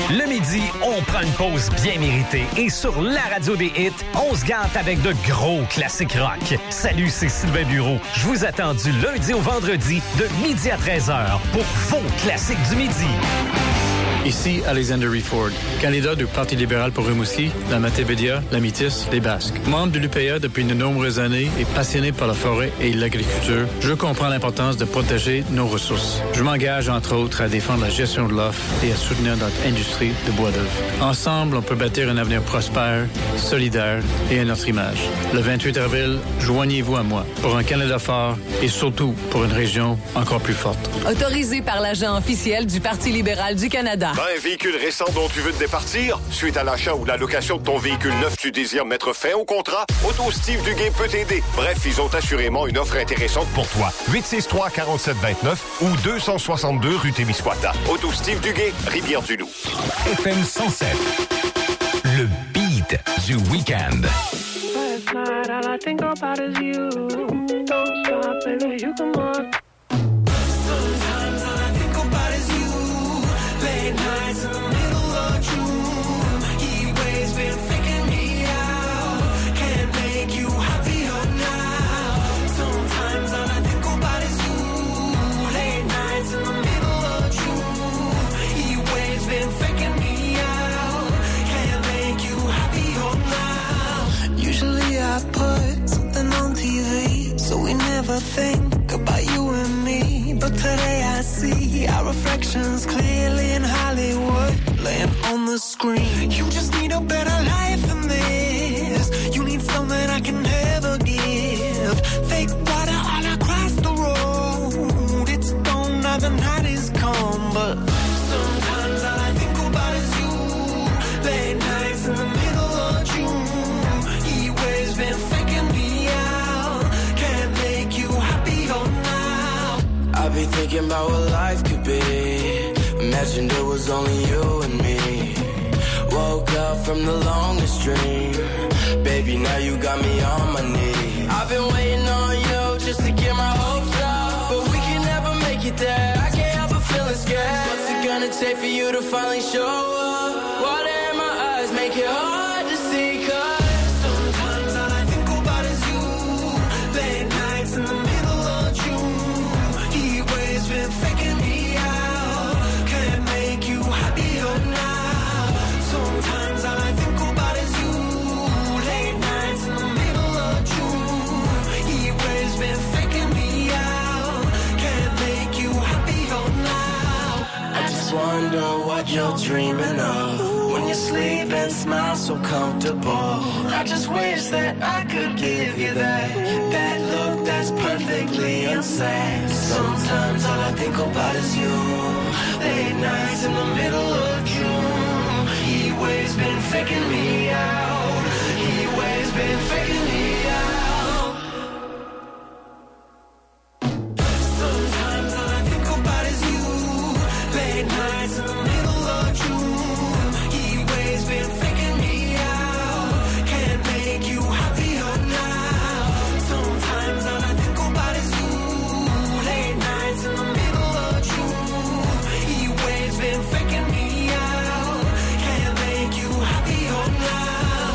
Le midi, on prend une pause bien méritée et sur la radio des hits, on se gâte avec de gros classiques rock. Salut, c'est Sylvain Bureau. Je vous attends du lundi au vendredi de midi à 13h pour vos classiques du midi. Ici Alexander Ford, candidat du Parti libéral pour Rimouski, la Matébédia, la Métis, les Basques. Membre de l'UPA depuis de nombreuses années et passionné par la forêt et l'agriculture, je comprends l'importance de protéger nos ressources. Je m'engage, entre autres, à défendre la gestion de l'offre et à soutenir notre industrie de bois d'œuvre. Ensemble, on peut bâtir un avenir prospère, solidaire et à notre image. Le 28 avril, joignez-vous à moi pour un Canada fort et surtout pour une région encore plus forte. Autorisé par l'agent officiel du Parti libéral du Canada. Un véhicule récent dont tu veux te départir? Suite à l'achat ou la location de ton véhicule neuf, tu désires mettre fin au contrat? Auto Steve Duguay peut t'aider. Bref, ils ont assurément une offre intéressante pour toi. 863-4729 ou 262 rue Témiscouata. Auto Steve Duguay, Rivière-du-Loup. FM 107. Le beat du week-end. Last night, all I think about is you. Don't stop, baby, you come on. Sometimes all I think about is you. Late nights in the middle of June. He waves been faking me out. Can't make you happier now. Sometimes all I think about is you. Late nights in the middle of June. He waves been faking me out. Can't make you happier now. Usually I put something on TV, so we never think about you and me. But today I see our reflections clearly in Hollywood, laying on the screen. You just need a better life than this. You need something I can never give. Fake water all across the road. It's gone now, the night is come. But sometimes all I think about is you. Late nights in the middle of June. He always been faking me out. Can't make you happier now. I be thinking about what life could be. Imagined it was only you and me. Woke up from the longest dream. Baby, now you got me on my knees. I've been waiting on you just to get my hopes up, but we can never make it there. I can't help but feeling scared. What's it gonna take for you to finally show up? Water in my eyes make it hard to see, 'cause sometimes all I think about is you. Late nights in the middle of June. He always been faking me out. Can't make you happier now. Sometimes all I think about is you. Late nights in the middle of June. He always been faking me out. Can't make you happier now. I just wonder what you're dreaming of when you sleep and smile so comfortable. I just wish that I could give you that look that's perfectly insane. Sometimes all I think about is you. Late nights in the middle of June. He always been faking me out. He always been faking me out. Sometimes all I think about is you. Late nights in the middle of June. He always been faking me out. Can't make you happier now. Sometimes all I think about is you. Late nights in the middle of June. He always been faking me out. Can't make you happier now.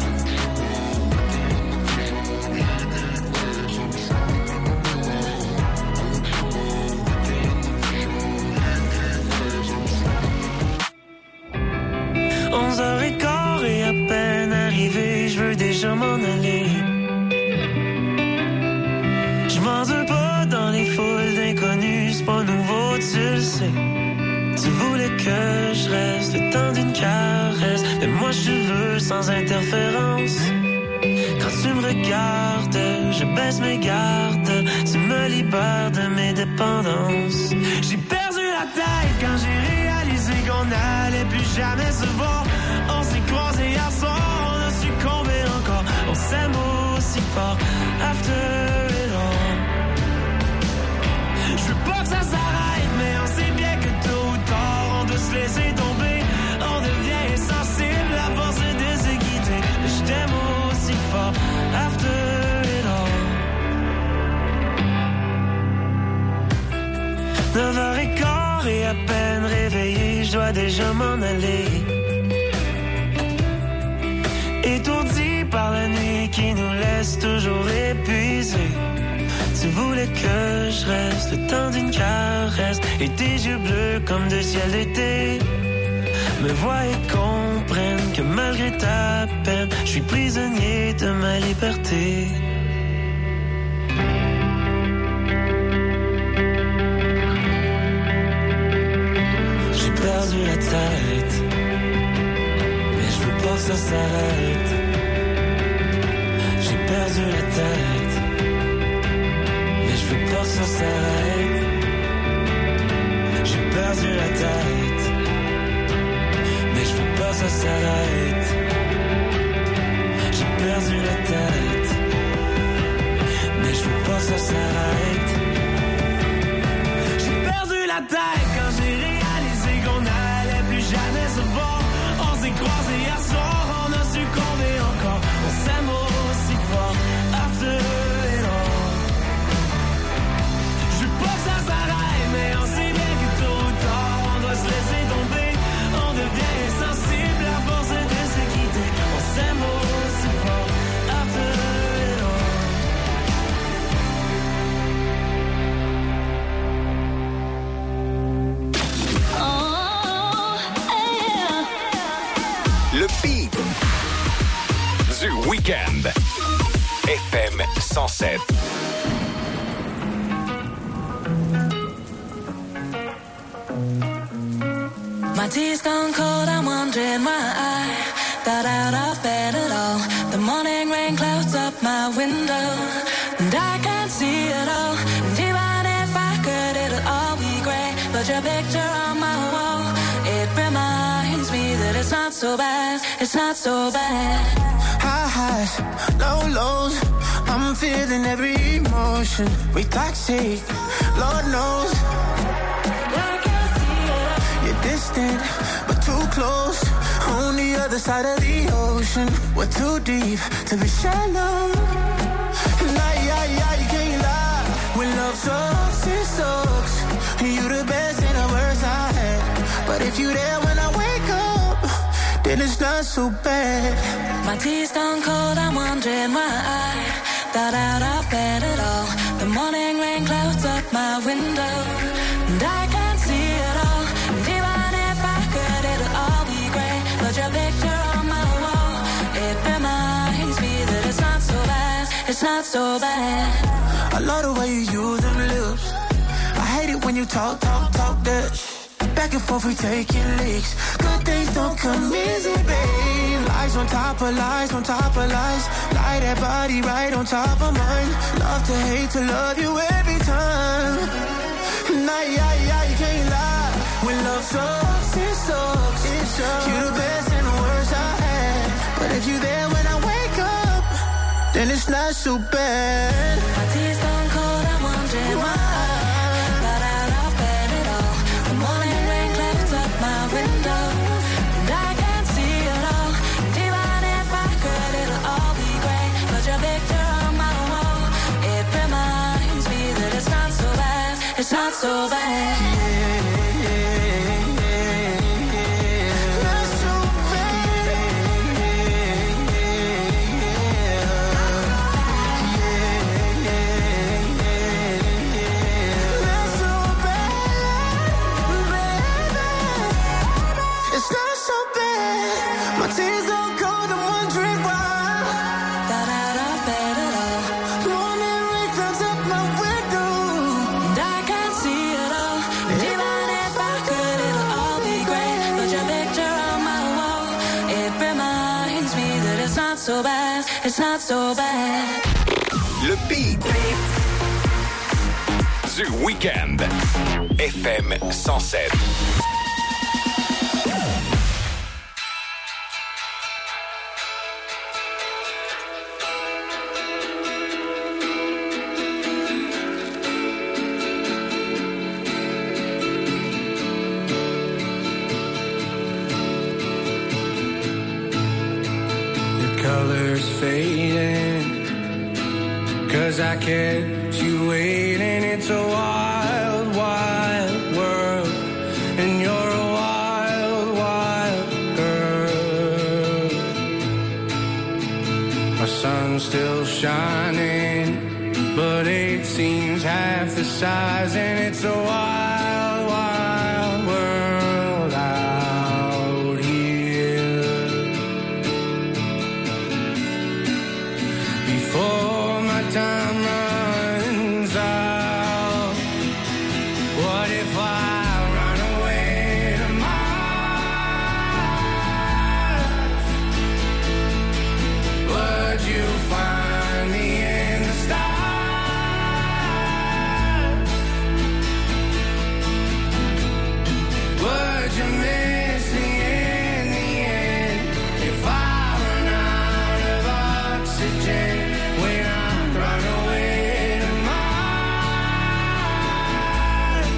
Et à peine arrivé, je veux déjà m'en aller. Je m'endure pas dans les foules d'inconnus, c'est pas nouveau, tu le sais. Tu voulais que je reste le temps d'une caresse, mais moi je veux sans interférence. Quand tu me regardes, je baisse mes gardes, tu me libères de mes dépendances. J'ai perdu la tête quand j'ai réalisé qu'on n'allait plus jamais se voir. On s'est croisés hier soir, on a succombé encore. On s'aime aussi fort, after it all. Je veux pas que ça s'arrête, mais on sait bien que tôt ou tard, on doit se laisser tomber. On devient insensible à force de se quitter. Mais je t'aime aussi fort, after it all. 9h15 et à peine peine réveillé, je dois déjà m'en aller. Étourdi par la nuit qui nous laisse toujours épuisés. Tu voulais que je reste le temps d'une caresse et tes yeux bleus comme de ciel d'été me voient et comprennent que malgré ta peine, je suis prisonnier de ma liberté. J'ai perdu la tête, mais je veux pas que ça s'arrête. J'ai perdu la tête, mais je veux pas que ça s'arrête. J'ai perdu la tête, mais je veux pas que ça s'arrête. J'ai perdu la tête, mais je veux pas que ça s'arrête. J'ai perdu la tête quand j'ai réalisé qu'on n'allait plus jamais se voir. On s'est croisés hier soir, on a succombé encore. On s'aime aussi fort, after it all. Je veux pas que ça s'arrête, mais on sait bien que tôt ou tard on doit se laisser tomber. On devient insensible à force de se quitter. On s'aime aussi fort, after it all. Le beat du week-end. FM 107. My tea's gone cold, I'm wondering why I got out of bed at all. The morning rain clouds up my window, and I can't see it all. And even if I could, it'll all be grey. But your picture on my wall, it reminds me that it's not so bad, it's not so bad. High highs, low lows, I'm feeling every emotion. We toxic, Lord knows. You're distant, but too close. On the other side of the ocean, we're too deep to be shallow. You can't lie. When love sucks, it sucks. You the best and the worst I had. But if you there when I wake up, then it's not so bad. My tea's gone cold, I'm wondering why I got out of bed at all. The morning rain clouds up my window, and I can't see it all. And even if I could, it'll all be grey. But your picture on my wall, it reminds me that it's not so bad, it's not so bad. I love the way you use them lips. I hate it when you talk that shit. Back and forth we taking leaks. Good things don't come easy, babe. Lies on top of lies, on top of lies. Lie that body right on top of mine. Love to hate to love you every time. You can't lie. When love sucks, it sucks. You the best and the worst I had. But if you there when I wake up, then it's not so bad. My tea's gone cold, I'm wondering why I got out of bed at all. The morning rain clouds up my window, and I can't see it all. And even if I could, it'll all be grey. But your picture on my wall, it reminds me that it's not so bad, it's not so bad. Tears don't cold, I'm wondering why. Got out of bed at all. Morning rain clouds up my window, And I can't see it all. And even if I could, it'll all be grey. But your picture on my wall, it reminds me that it's not so bad, it's not so bad. Le beat du week-end. FM 107. colors fading, 'cause I kept you waiting. It's a wild, wild world, and sun's still shining, but it seems half the size, and it's a wild, wild world out here. Before my time runs out, what if I run away to Mars? Would you find me in the stars? Would you miss me in the end if I run out of oxygen when I run away to Mars?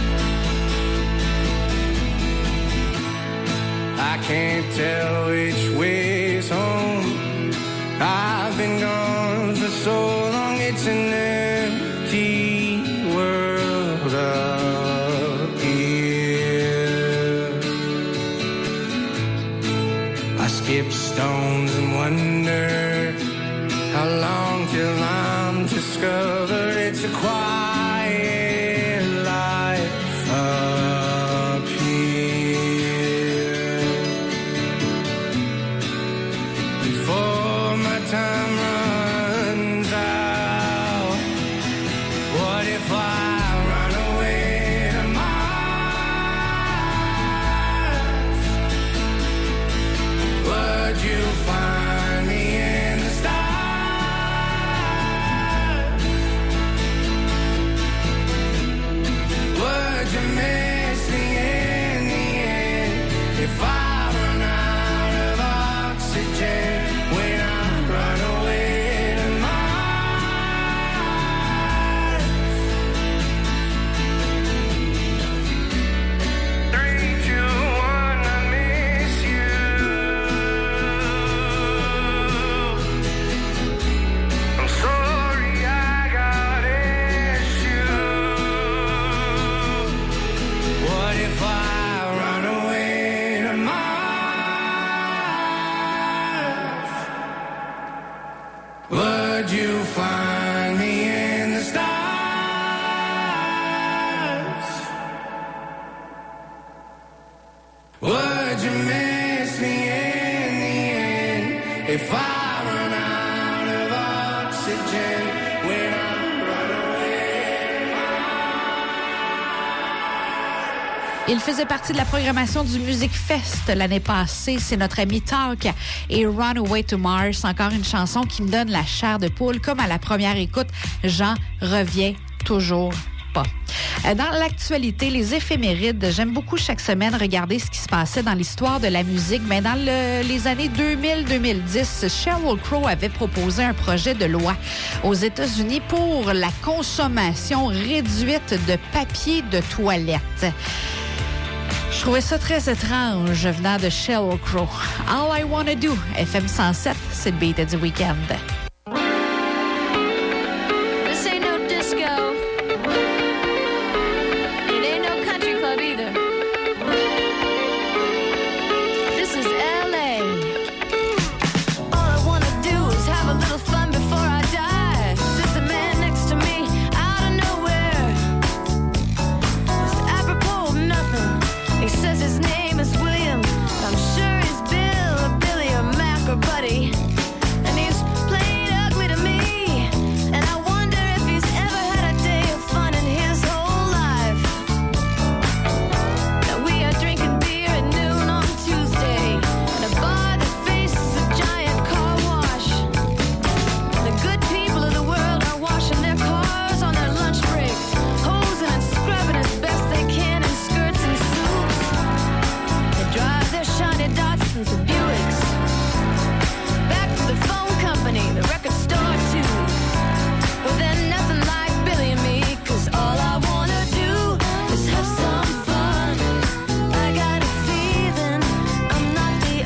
I can't tell which way's home. I've been gone for so long, it's an empty world up here. I skip stones and wonder how long till I'm discovered. It's a quiet life up here. Before my time runs out, what if I run away to Mars? Would you find me in the stars? Would you miss me in the end if I run out of oxygen when I run away to Mars? 3, 2, 1, I miss you. I'm sorry I got issues. What if I run away to Mars? Would you find me in the stars? Would you miss me in the end if I run out of oxygen when I run away? Il faisait partie de la programmation du Music Fest l'année passée. C'est notre ami Talk et Runaway to Mars. Encore une chanson qui me donne la chair de poule. Comme à la première écoute, j'en reviens toujours pas. Dans l'actualité, les éphémérides, j'aime beaucoup chaque semaine regarder ce qui se passait dans l'histoire de la musique. Mais dans les années 2000-2010, Sheryl Crow avait proposé un projet de loi aux États-Unis pour la consommation réduite de papier de toilette. Je trouvais ça très étrange venant de Sheryl Crow. All I Wanna Do, FM 107, c'est le beat du week-end.